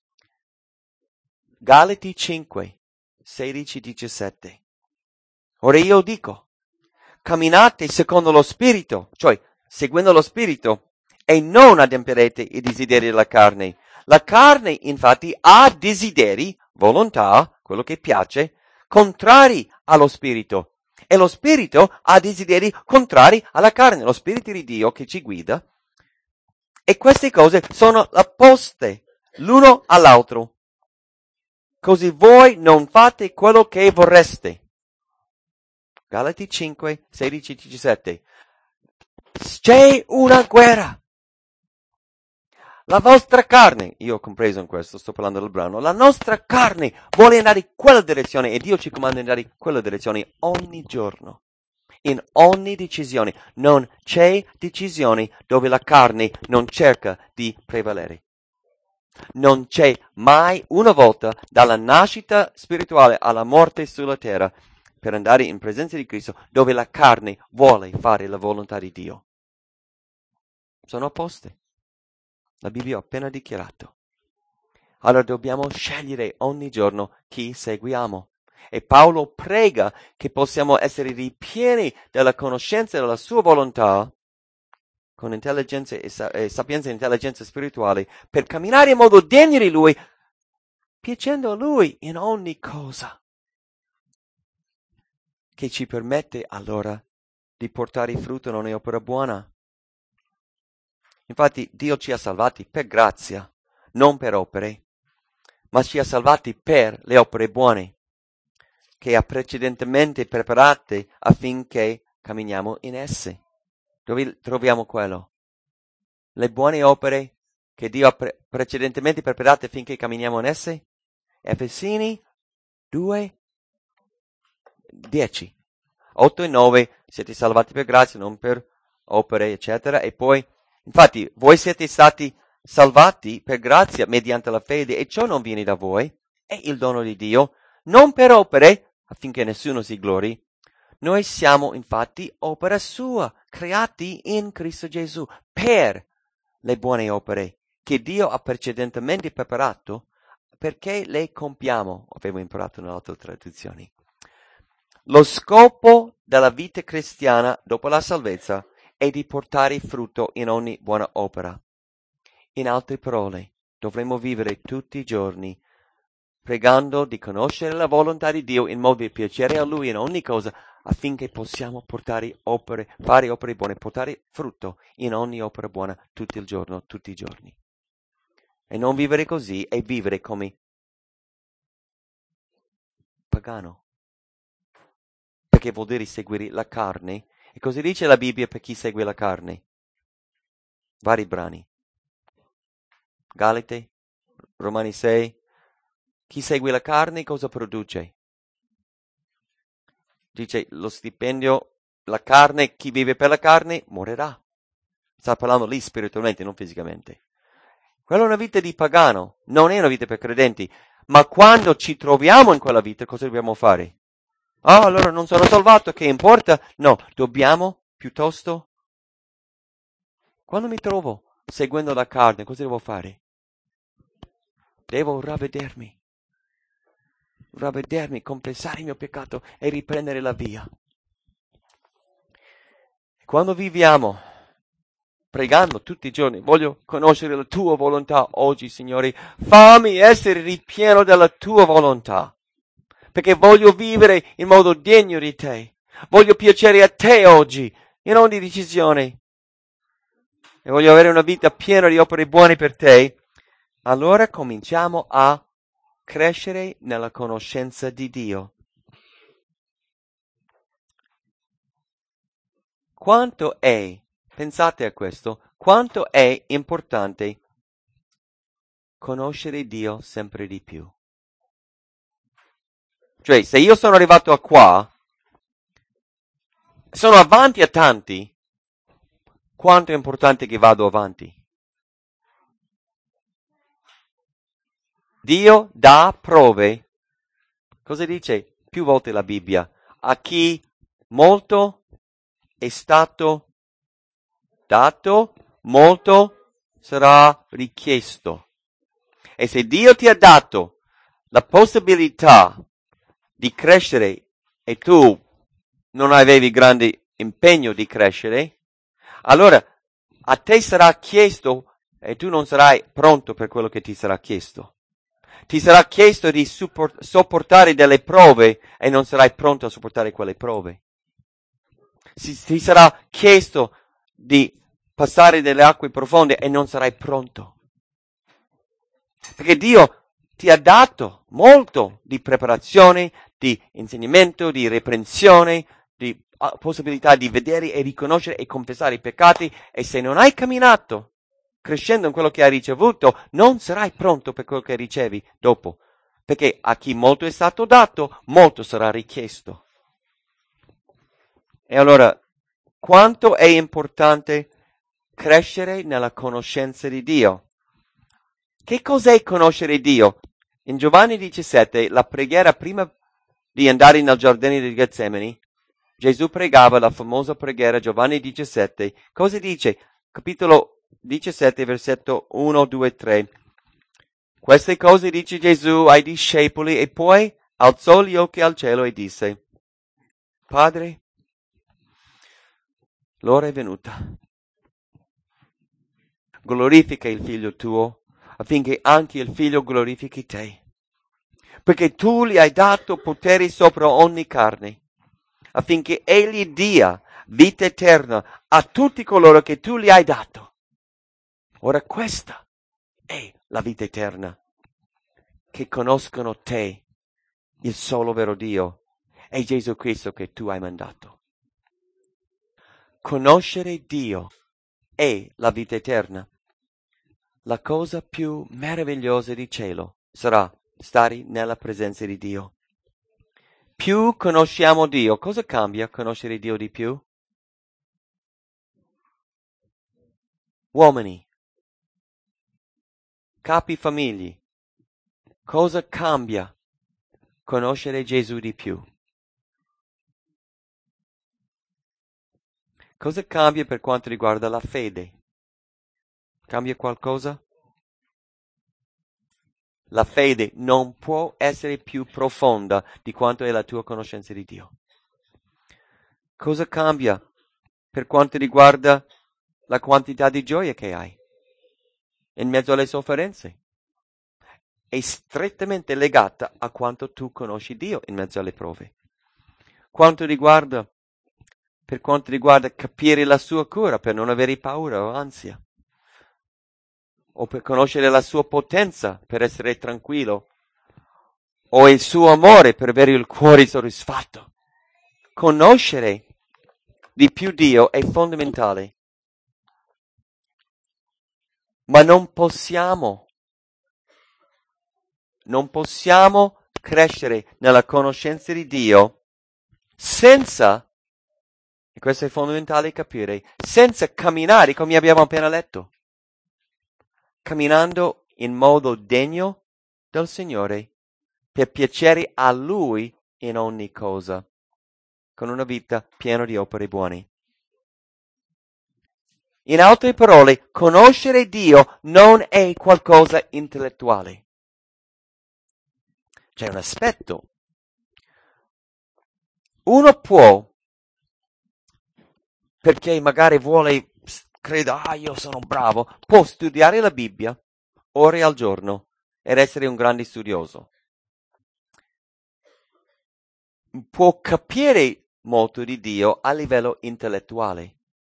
Galati 5, 16-17. Ora io dico, camminate secondo lo Spirito, cioè seguendo lo Spirito, e non adempierete i desideri della carne. La carne, infatti, ha desideri, volontà, quello che piace, contrari allo Spirito. E lo Spirito ha desideri contrari alla carne, lo Spirito di Dio che ci guida. E queste cose sono opposte l'uno all'altro. Così voi non fate quello che vorreste. Galati 5, 16-17. C'è una guerra. La vostra carne, io ho compreso in questo, sto parlando del brano, la nostra carne vuole andare in quella direzione e Dio ci comanda di andare in quella direzione ogni giorno. In ogni decisione. Non c'è decisione dove la carne non cerca di prevalere. Non c'è mai una volta dalla nascita spirituale alla morte sulla terra per andare in presenza di Cristo dove la carne vuole fare la volontà di Dio. Sono opposte. La Bibbia ha appena dichiarato. Allora dobbiamo scegliere ogni giorno chi seguiamo. E Paolo prega che possiamo essere ripieni della conoscenza della sua volontà con intelligenza e sapienza e intelligenza spirituale per camminare in modo degno di Lui, piacendo a Lui in ogni cosa, che ci permette allora di portare frutto in ogni opera buona. Infatti Dio ci ha salvati per grazia, non per opere, ma ci ha salvati per le opere buone, che ha precedentemente preparate affinché camminiamo in esse. Dove troviamo quello? Le buone opere che Dio ha precedentemente preparate affinché camminiamo in esse? Efesini 2, 10. 8 e 9, siete salvati per grazia, non per opere, eccetera. E poi, infatti, voi siete stati salvati per grazia mediante la fede, e ciò non viene da voi, è il dono di Dio, non per opere, affinché nessuno si glori. Noi siamo infatti opera sua, creati in Cristo Gesù, per le buone opere che Dio ha precedentemente preparato perché le compiamo, avevo imparato in altre traduzioni. Lo scopo della vita cristiana dopo la salvezza è di portare frutto in ogni buona opera. In altre parole, dovremmo vivere tutti i giorni pregando di conoscere la volontà di Dio in modo di piacere a Lui in ogni cosa, affinché possiamo fare opere buone, portare frutto in ogni opera buona tutto il giorno, tutti i giorni. E non vivere così è vivere come pagano, perché vuol dire seguire la carne. E cosa dice la Bibbia per chi segue la carne? Vari brani. Galate, Romani 6. Chi segue la carne cosa produce? Dice lo stipendio, la carne, chi vive per la carne morirà. Sta parlando lì spiritualmente, non fisicamente. Quella è una vita di pagano, non è una vita per credenti. Ma quando ci troviamo in quella vita, cosa dobbiamo fare? Ah, allora non sono salvato, che importa? No, dobbiamo piuttosto, quando mi trovo seguendo la carne, cosa devo fare? Devo ravvedermi, confessare il mio peccato e riprendere la via. Quando viviamo pregando tutti i giorni, voglio conoscere la tua volontà oggi, Signore, fammi essere ripieno della tua volontà, perché voglio vivere in modo degno di te, voglio piacere a te oggi, in ogni decisione, e voglio avere una vita piena di opere buone per te. Allora cominciamo a crescere nella conoscenza di Dio. Quanto è, pensate a questo, quanto è importante conoscere Dio sempre di più. Cioè, se io sono arrivato a qua, sono avanti a tanti, quanto è importante che vado avanti. Dio dà prove, cosa dice più volte la Bibbia? A chi molto è stato dato, molto sarà richiesto. E se Dio ti ha dato la possibilità di crescere e tu non avevi grande impegno di crescere, allora a te sarà chiesto e tu non sarai pronto per quello che ti sarà chiesto. Ti sarà chiesto di sopportare delle prove e non sarai pronto a sopportare quelle prove. Ti sarà chiesto di passare delle acque profonde e non sarai pronto. Perché Dio ti ha dato molto di preparazione, di insegnamento, di reprensione, di possibilità di vedere e riconoscere e confessare i peccati, e se non hai camminato crescendo in quello che hai ricevuto, non sarai pronto per quello che ricevi dopo. Perché a chi molto è stato dato, molto sarà richiesto. E allora, quanto è importante crescere nella conoscenza di Dio? Che cos'è conoscere Dio? In Giovanni 17, la preghiera prima di andare nel giardino di Getsemani, Gesù pregava la famosa preghiera Giovanni 17. Cosa dice? Capitolo 17, versetto 1, 2, 3. Queste cose dice Gesù ai discepoli e poi alzò gli occhi al cielo e disse: Padre, l'ora è venuta. Glorifica il figlio tuo, affinché anche il figlio glorifichi te. Perché tu gli hai dato potere sopra ogni carne, affinché egli dia vita eterna a tutti coloro che tu gli hai dato. Ora questa è la vita eterna, che conoscono te, il solo vero Dio, e Gesù Cristo che tu hai mandato. Conoscere Dio è la vita eterna. La cosa più meravigliosa di cielo sarà stare nella presenza di Dio. Più conosciamo Dio, cosa cambia conoscere Dio di più? Uomini, capi famiglie, cosa cambia conoscere Gesù di più? Cosa cambia per quanto riguarda la fede? Cambia qualcosa? La fede non può essere più profonda di quanto è la tua conoscenza di Dio. Cosa cambia per quanto riguarda la quantità di gioia che hai in mezzo alle sofferenze? è strettamente legata a quanto tu conosci Dio in mezzo alle prove. Per quanto riguarda capire la sua cura, per non avere paura o ansia, o per conoscere la sua potenza, per essere tranquillo, o il suo amore, per avere il cuore soddisfatto. Conoscere di più Dio è fondamentale, ma non possiamo crescere nella conoscenza di Dio senza, e questo è fondamentale capire, senza camminare come abbiamo appena letto, camminando in modo degno del Signore per piacere a Lui in ogni cosa, con una vita piena di opere buone. In altre parole, conoscere Dio non è qualcosa intellettuale. C'è un aspetto. Uno può, perché magari crede, io sono bravo, può studiare la Bibbia ore al giorno ed essere un grande studioso. Può capire molto di Dio a livello intellettuale.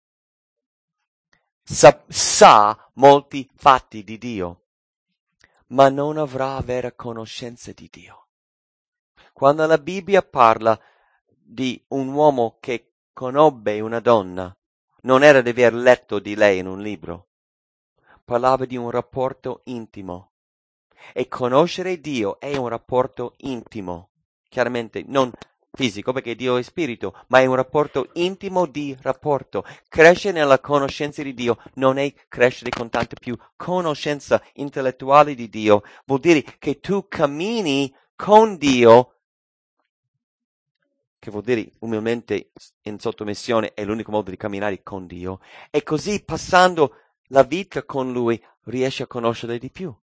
Sa molti fatti di Dio, ma non avrà vera conoscenza di Dio. Quando la Bibbia parla di un uomo che conobbe una donna, non era di aver letto di lei in un libro, parlava di un rapporto intimo. E conoscere Dio è un rapporto intimo, chiaramente non fisico perché Dio è spirito, ma è un rapporto intimo di rapporto. Crescere nella conoscenza di Dio non è crescere con tanta più conoscenza intellettuale di Dio, vuol dire che tu cammini con Dio, che vuol dire umilmente in sottomissione è l'unico modo di camminare con Dio, e così passando la vita con Lui riesci a conoscere di più.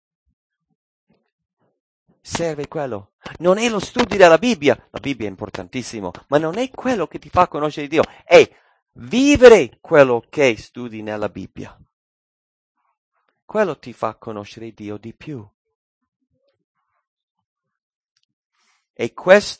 Serve quello. Non è lo studio della Bibbia, la Bibbia è importantissimo, ma non è quello che ti fa conoscere Dio, è vivere quello che studi nella Bibbia. Quello ti fa conoscere Dio di più. E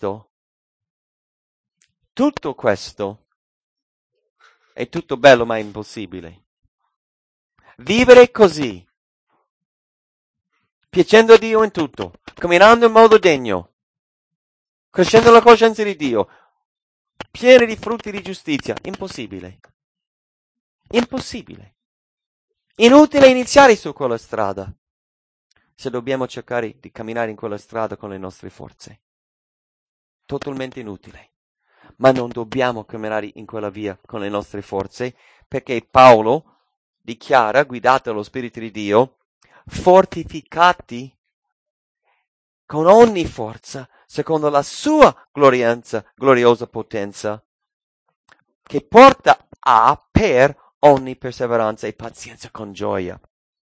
tutto questo, è tutto bello ma impossibile. Vivere così, piacendo a Dio in tutto, camminando in modo degno, crescendo la coscienza di Dio, pieni di frutti di giustizia, impossibile. Impossibile. Inutile iniziare su quella strada, se dobbiamo cercare di camminare in quella strada con le nostre forze. Totalmente inutile. Ma non dobbiamo camminare in quella via con le nostre forze, perché Paolo dichiara, guidati dallo Spirito di Dio, fortificati con ogni forza, secondo la sua gloriosa potenza, che porta per ogni perseveranza e pazienza con gioia.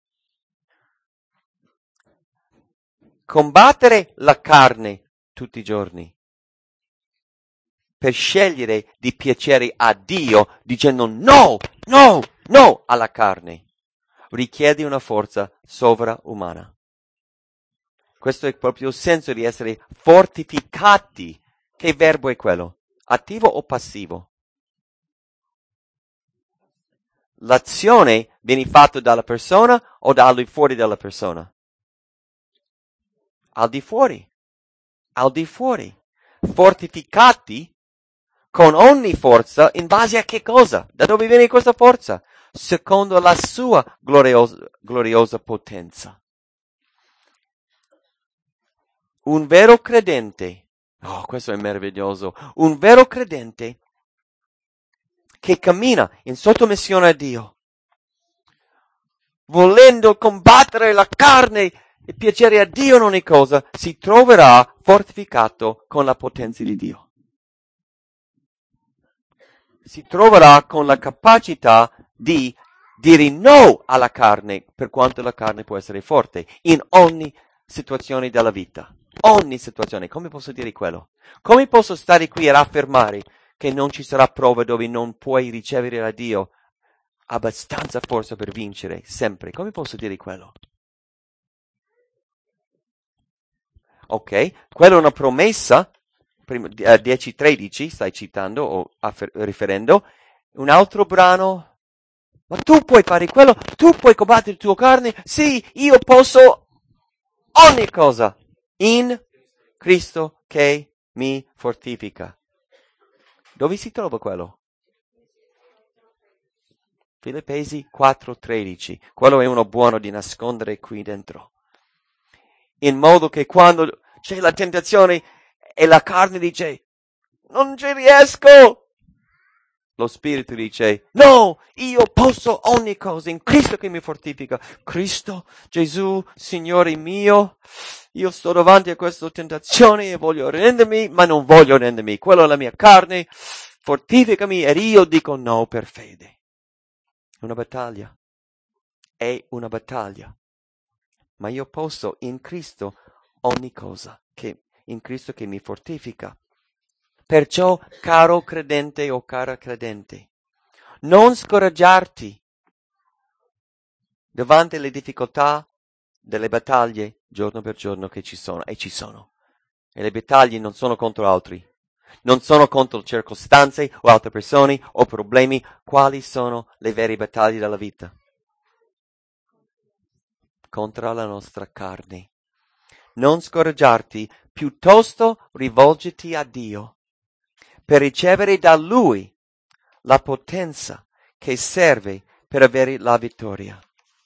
Combattere la carne tutti i giorni per scegliere di piacere a Dio dicendo no alla carne richiede una forza sovraumana. Questo è proprio il senso di essere fortificati. Che verbo è quello? Attivo o passivo? L'azione viene fatta dalla persona o da al di fuori della persona? Al di fuori. Al di fuori. Fortificati con ogni forza in base a che cosa? Da dove viene questa forza? Secondo la sua gloriosa potenza. Un vero credente, questo è meraviglioso, un vero credente che cammina in sottomissione a Dio, volendo combattere la carne e piacere a Dio in ogni cosa, si troverà fortificato con la potenza di Dio. Si troverà con la capacità di dire no alla carne, per quanto la carne può essere forte, in ogni situazione della vita. Ogni situazione. Come posso dire quello? Come posso stare qui ad affermare che non ci sarà prova dove non puoi ricevere da Dio abbastanza forza per vincere sempre? Come posso dire quello? Ok? Quella è una promessa, 10:13 stai citando o riferendo. Un altro brano, ma tu puoi fare quello, tu puoi combattere il tuo carne, sì, io posso ogni cosa in Cristo che mi fortifica. Dove si trova quello? Filippesi 4:13. Quello è uno buono di nascondere qui dentro. In modo che quando c'è la tentazione e la carne dice, non ci riesco, lo Spirito dice, no, io posso ogni cosa in Cristo che mi fortifica. Cristo, Gesù, Signore mio, io sto davanti a questa tentazione e voglio rendermi, ma non voglio rendermi. Quella è la mia carne, fortificami ed io dico no per fede. Una battaglia. È una battaglia. Ma io posso in Cristo ogni cosa, in Cristo che mi fortifica. Perciò, caro credente o cara credente, non scoraggiarti davanti alle difficoltà delle battaglie giorno per giorno che ci sono, e ci sono. E le battaglie non sono contro altri, non sono contro circostanze o altre persone o problemi. Quali sono le vere battaglie della vita? Contro la nostra carne. Non scoraggiarti, piuttosto rivolgiti a Dio per ricevere da Lui la potenza che serve per avere la vittoria.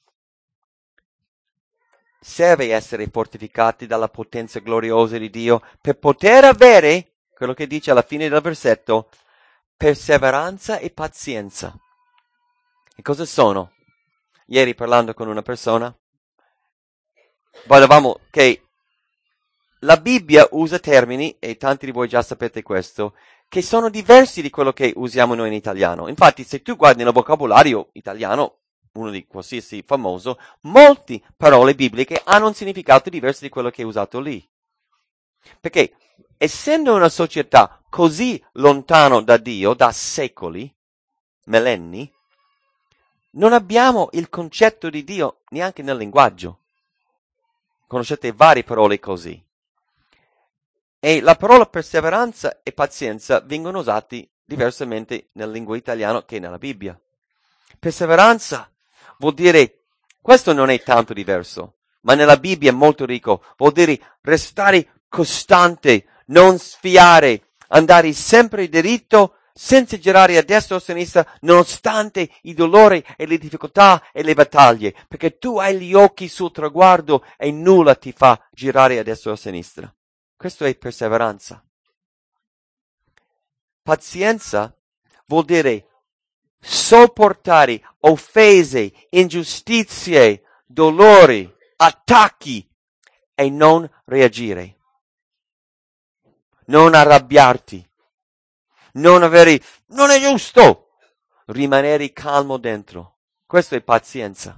Serve essere fortificati dalla potenza gloriosa di Dio per poter avere, quello che dice alla fine del versetto, perseveranza e pazienza. E cosa sono? Ieri parlando con una persona, guardavamo che la Bibbia usa termini, e tanti di voi già sapete questo, che sono diversi di quello che usiamo noi in italiano. Infatti, se tu guardi nel vocabolario italiano, uno di qualsiasi famoso, molte parole bibliche hanno un significato diverso di quello che è usato lì. Perché, essendo una società così lontano da Dio, da secoli, millenni, non abbiamo il concetto di Dio neanche nel linguaggio. Conoscete varie parole così. E la parola perseveranza e pazienza vengono usati diversamente nella lingua italiana che nella Bibbia. Perseveranza vuol dire, questo non è tanto diverso, ma nella Bibbia è molto ricco, vuol dire restare costante, non sfiare, andare sempre dritto, senza girare a destra o a sinistra, nonostante i dolori e le difficoltà e le battaglie, perché tu hai gli occhi sul traguardo e nulla ti fa girare a destra o a sinistra. Questo è perseveranza. Pazienza vuol dire sopportare offese, ingiustizie, dolori, attacchi e non reagire. Non arrabbiarti. Non è giusto. Rimanere calmo dentro. Questo è pazienza.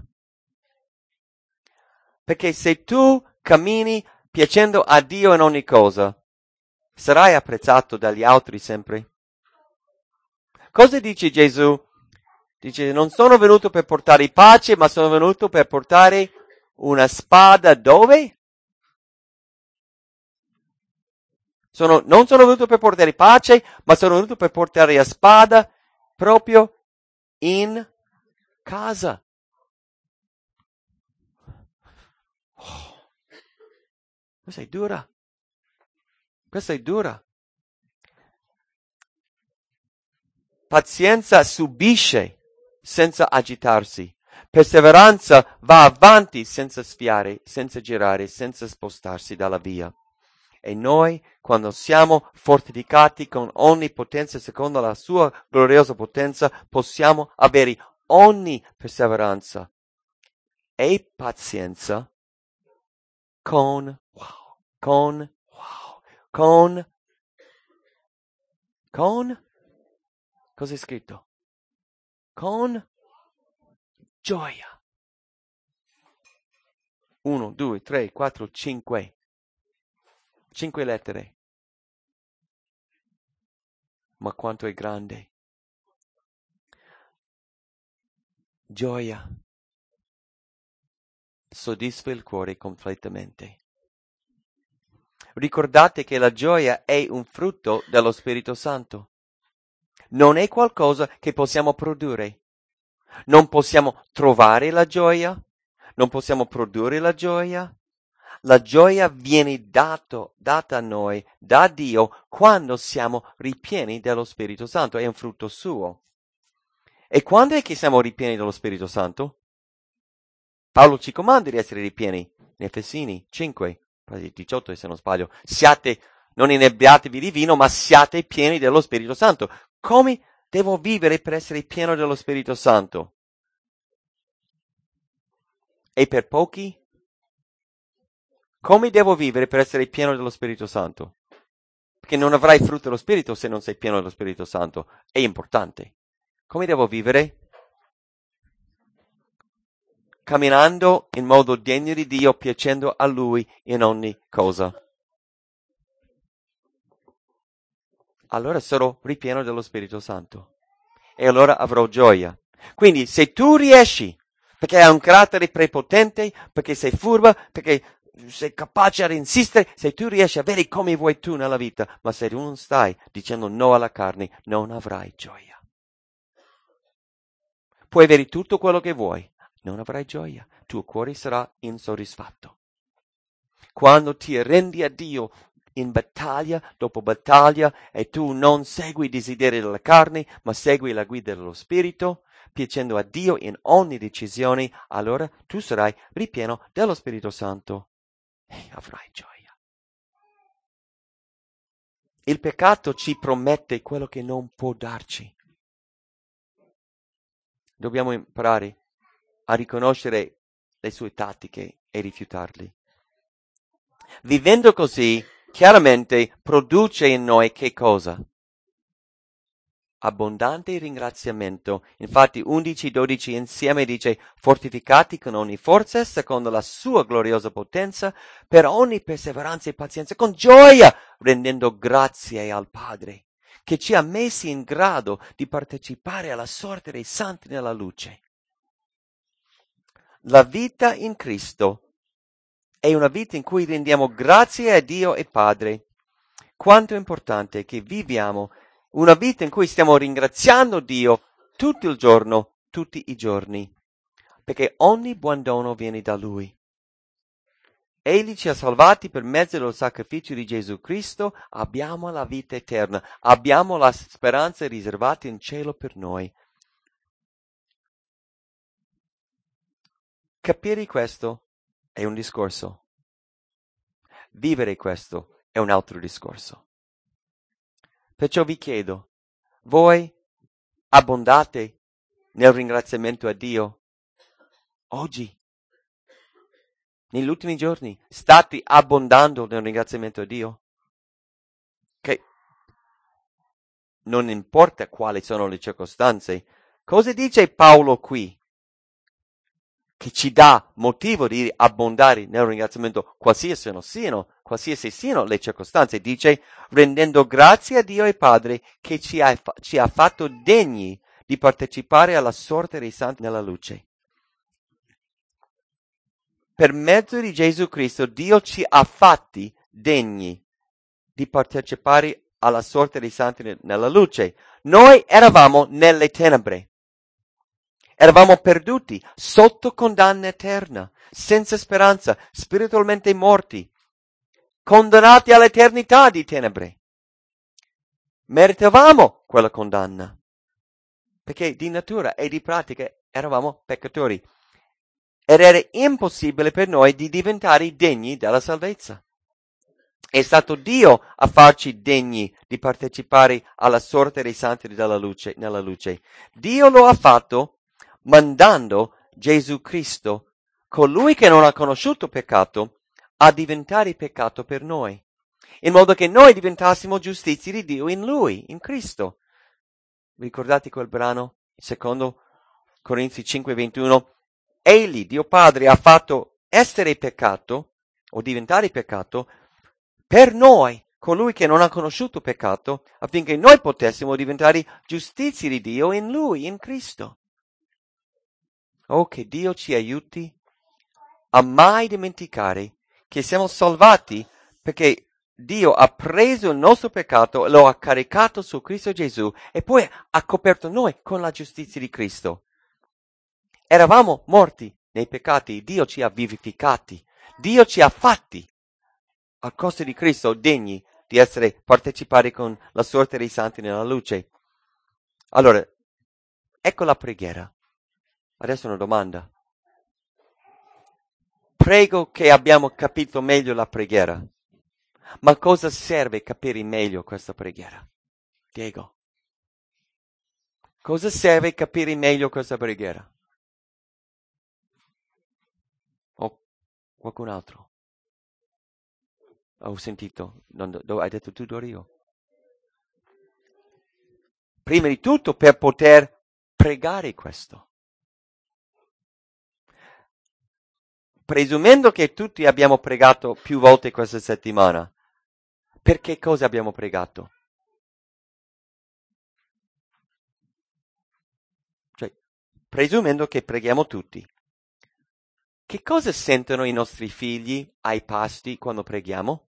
Perché se tu cammini piacendo a Dio in ogni cosa, sarai apprezzato dagli altri sempre. Cosa dice Gesù? Dice, non sono venuto per portare pace, ma sono venuto per portare una spada dove? Non sono venuto per portare pace, ma sono venuto per portare la spada proprio in casa. Oh, questa è dura. Questa è dura. Pazienza subisce senza agitarsi. Perseveranza va avanti senza sfiare, senza girare, senza spostarsi dalla via. E noi, quando siamo fortificati con ogni potenza secondo la sua gloriosa potenza, possiamo avere ogni perseveranza e pazienza con cosa è scritto? Con gioia. 1, 2, 3, 4, 5. 5 lettere. Ma quanto è grande. Gioia. Soddisfa il cuore completamente. Ricordate che la gioia è un frutto dello Spirito Santo. Non è qualcosa che possiamo produrre. Non possiamo trovare la gioia. Non possiamo produrre la gioia. La gioia viene data a noi da Dio quando siamo ripieni dello Spirito Santo. È un frutto suo. E quando è che siamo ripieni dello Spirito Santo? Paolo ci comanda di essere ripieni. In Efesini 5, 18 se non sbaglio. Non inebbiatevi di vino, ma siate pieni dello Spirito Santo. Come devo vivere per essere pieno dello Spirito Santo? E per pochi? Come devo vivere per essere pieno dello Spirito Santo? Perché non avrai frutto dello Spirito se non sei pieno dello Spirito Santo. È importante. Come devo vivere? Camminando in modo degno di Dio, piacendo a Lui in ogni cosa. Allora sarò ripieno dello Spirito Santo. E allora avrò gioia. Quindi se tu riesci, perché hai un carattere prepotente, perché sei furba, perché sei capace ad insistere, se tu riesci a avere come vuoi tu nella vita, ma se tu non stai dicendo no alla carne, non avrai gioia. Puoi avere tutto quello che vuoi, non avrai gioia. Il tuo cuore sarà insoddisfatto. Quando ti arrendi a Dio in battaglia dopo battaglia e tu non segui i desideri della carne, ma segui la guida dello Spirito, piacendo a Dio in ogni decisione, allora tu sarai ripieno dello Spirito Santo e avrai gioia. Il peccato ci promette quello che non può darci. Dobbiamo imparare a riconoscere le sue tattiche e rifiutarli. Vivendo così, chiaramente produce in noi che cosa? Abbondante ringraziamento. Infatti 11-12 insieme dice: fortificati con ogni forza secondo la sua gloriosa potenza, per ogni perseveranza e pazienza, con gioia, rendendo grazie al Padre, che ci ha messi in grado di partecipare alla sorte dei santi nella luce. La vita in Cristo è una vita in cui rendiamo grazie a Dio e Padre. Quanto è importante che viviamo una vita in cui stiamo ringraziando Dio tutto il giorno, tutti i giorni, perché ogni buon dono viene da Lui. Egli ci ha salvati per mezzo del sacrificio di Gesù Cristo, abbiamo la vita eterna, abbiamo la speranza riservata in cielo per noi. Capire questo è un discorso. Vivere questo è un altro discorso. Perciò vi chiedo, voi abbondate nel ringraziamento a Dio? Oggi, negli ultimi giorni, state abbondando nel ringraziamento a Dio? Che non importa quali sono le circostanze. Cosa dice Paolo qui? Che ci dà motivo di abbondare nel ringraziamento qualsiasi siano le circostanze. Dice, rendendo grazie a Dio e Padre che ci ha fatto degni di partecipare alla sorte dei santi nella luce. Per mezzo di Gesù Cristo Dio ci ha fatti degni di partecipare alla sorte dei santi nella luce. Noi eravamo nelle tenebre. Eravamo perduti, sotto condanna eterna, senza speranza, spiritualmente morti, condannati all'eternità di tenebre. Meritavamo quella condanna, perché di natura e di pratica eravamo peccatori. Ed era impossibile per noi di diventare degni della salvezza. È stato Dio a farci degni di partecipare alla sorte dei santi nella luce. Dio lo ha fatto mandando Gesù Cristo, colui che non ha conosciuto peccato, a diventare peccato per noi, in modo che noi diventassimo giustizia di Dio in Lui, in Cristo. Ricordate quel brano? Secondo Corinzi 5:21. Egli, Dio Padre, ha fatto essere peccato, o diventare peccato, per noi, colui che non ha conosciuto peccato, affinché noi potessimo diventare giustizia di Dio in Lui, in Cristo. Oh, che Dio ci aiuti a mai dimenticare che siamo salvati perché Dio ha preso il nostro peccato, lo ha caricato su Cristo Gesù e poi ha coperto noi con la giustizia di Cristo. Eravamo morti nei peccati, Dio ci ha vivificati, Dio ci ha fatti a costo di Cristo degni di essere partecipati con la sorte dei santi nella luce. Allora, ecco la preghiera. Adesso una domanda. Prego che abbiamo capito meglio la preghiera. Ma cosa serve capire meglio questa preghiera? Diego. Cosa serve capire meglio questa preghiera? O qualcun altro? Ho sentito. Hai detto tu, Dorio? Prima di tutto per poter pregare questo. Presumendo che tutti abbiamo pregato più volte questa settimana, per che cosa abbiamo pregato? Cioè, presumendo che preghiamo tutti. Che cosa sentono i nostri figli ai pasti quando preghiamo?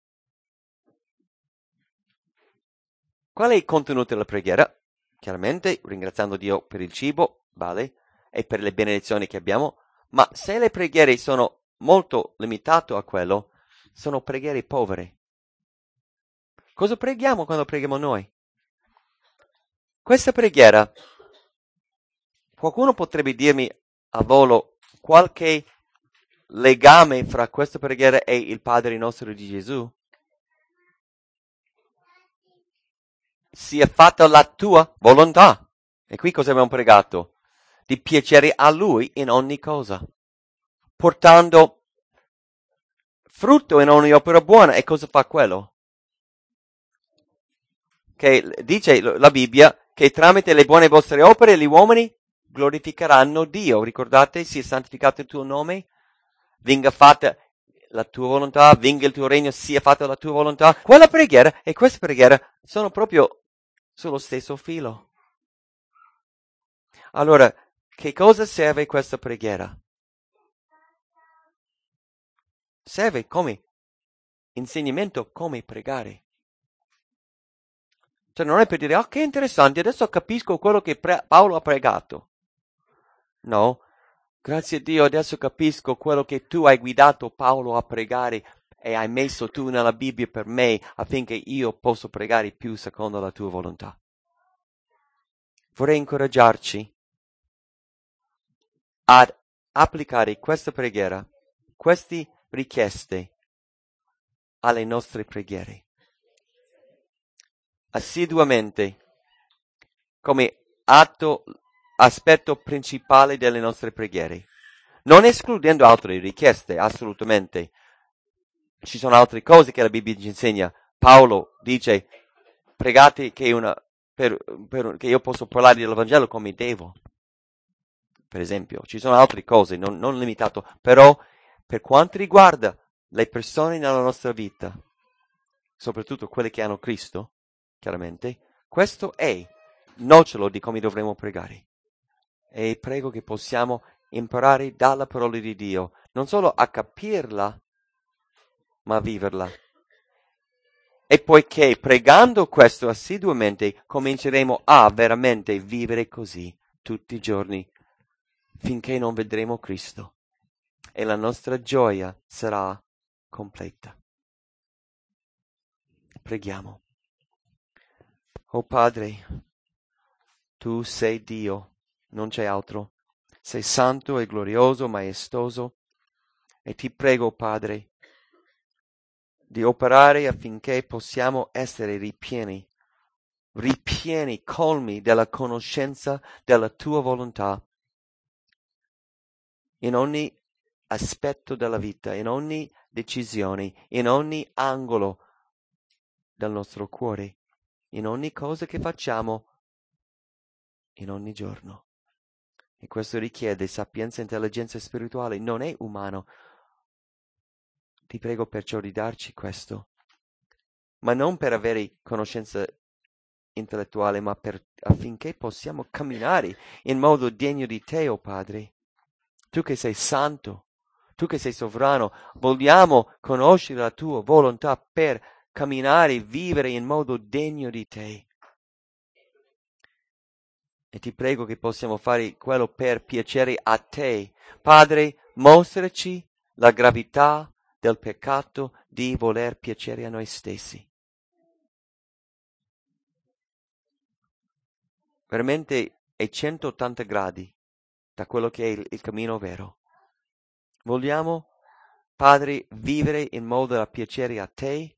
Qual è il contenuto della preghiera? Chiaramente ringraziando Dio per il cibo, vale, e per le benedizioni che abbiamo, ma se le preghiere sono molto limitate a quello, sono preghiere povere. Cosa preghiamo quando preghiamo noi? Questa preghiera, qualcuno potrebbe dirmi a volo qualche legame fra questa preghiera e il Padre nostro di Gesù? Sia fatta la tua volontà. E qui cosa abbiamo pregato? Di piacere a Lui in ogni cosa, portando frutto in ogni opera buona. E cosa fa quello? Che dice la Bibbia che tramite le buone vostre opere gli uomini glorificheranno Dio. Ricordate, sia santificato il tuo nome, venga fatta la tua volontà, venga il tuo regno, sia fatta la tua volontà. Quella preghiera e questa preghiera sono proprio sullo stesso filo. Allora, che cosa serve questa preghiera? Serve come insegnamento come pregare. Cioè non è per dire, che interessante, adesso capisco quello che Paolo ha pregato. No, grazie a Dio adesso capisco quello che tu hai guidato Paolo a pregare e hai messo tu nella Bibbia per me affinché io possa pregare più secondo la tua volontà. Vorrei incoraggiarci ad applicare questa preghiera, queste richieste alle nostre preghiere. Assiduamente, come aspetto principale delle nostre preghiere, non escludendo altre richieste, assolutamente. Ci sono altre cose che la Bibbia ci insegna. Paolo dice, pregate che che io possa parlare dell'Evangelo come devo. Per esempio, ci sono altre cose, non limitato, però per quanto riguarda le persone nella nostra vita, soprattutto quelle che hanno Cristo, chiaramente, questo è nocciolo di come dovremo pregare. E prego che possiamo imparare dalla parola di Dio, non solo a capirla, ma a viverla. E poiché pregando questo assiduamente cominceremo a veramente vivere così tutti i giorni, finché non vedremo Cristo. E la nostra gioia sarà completa. Preghiamo. Oh Padre, tu sei Dio, non c'è altro. Sei santo e glorioso, maestoso, e ti prego, Padre, di operare affinché possiamo essere ripieni, colmi della conoscenza della tua volontà in ogni aspetto della vita, in ogni decisione, in ogni angolo del nostro cuore, in ogni cosa che facciamo, in ogni giorno. E questo richiede sapienza e intelligenza spirituale, non è umano. Ti prego perciò di darci questo, ma non per avere conoscenza intellettuale, ma affinché possiamo camminare in modo degno di te, o Padre. Tu che sei santo, tu che sei sovrano, vogliamo conoscere la tua volontà per camminare, vivere in modo degno di te. E ti prego che possiamo fare quello per piacere a te. Padre, mostraci la gravità del peccato di voler piacere a noi stessi. Veramente è 180 gradi da quello che è il cammino vero. Vogliamo, Padre, vivere in modo da piacere a te.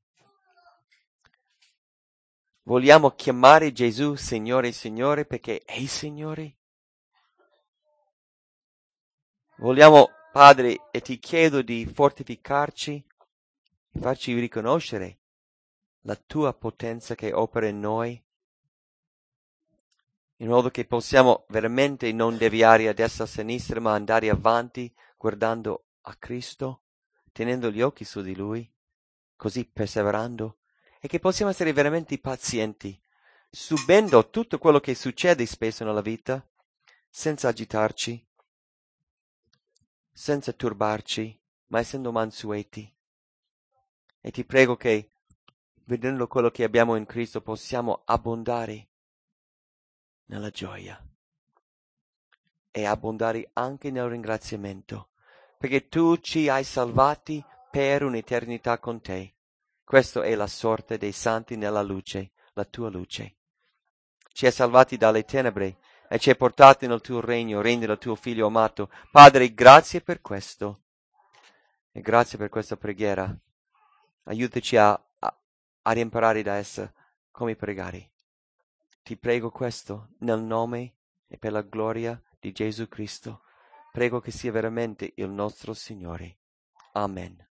Vogliamo chiamare Gesù Signore, Signore, perché è il Signore. Vogliamo, Padre, e ti chiedo di fortificarci, di farci riconoscere la tua potenza che opera in noi, in modo che possiamo veramente non deviare a destra e a sinistra, ma andare avanti guardando a Cristo, tenendo gli occhi su di Lui, così perseverando, e che possiamo essere veramente pazienti, subendo tutto quello che succede spesso nella vita, senza agitarci, senza turbarci, ma essendo mansueti. E ti prego che, vedendo quello che abbiamo in Cristo, possiamo abbondare nella gioia e abbondare anche nel ringraziamento, perché tu ci hai salvati per un'eternità con te. Questa è la sorte dei santi nella luce, la tua luce. Ci hai salvati dalle tenebre e ci hai portati nel tuo regno del tuo figlio amato. Padre, grazie per questo e grazie per questa preghiera. Aiutaci ad imparare da essa come pregare. Ti prego questo nel nome e per la gloria di Gesù Cristo. Prego che sia veramente il nostro Signore. Amen.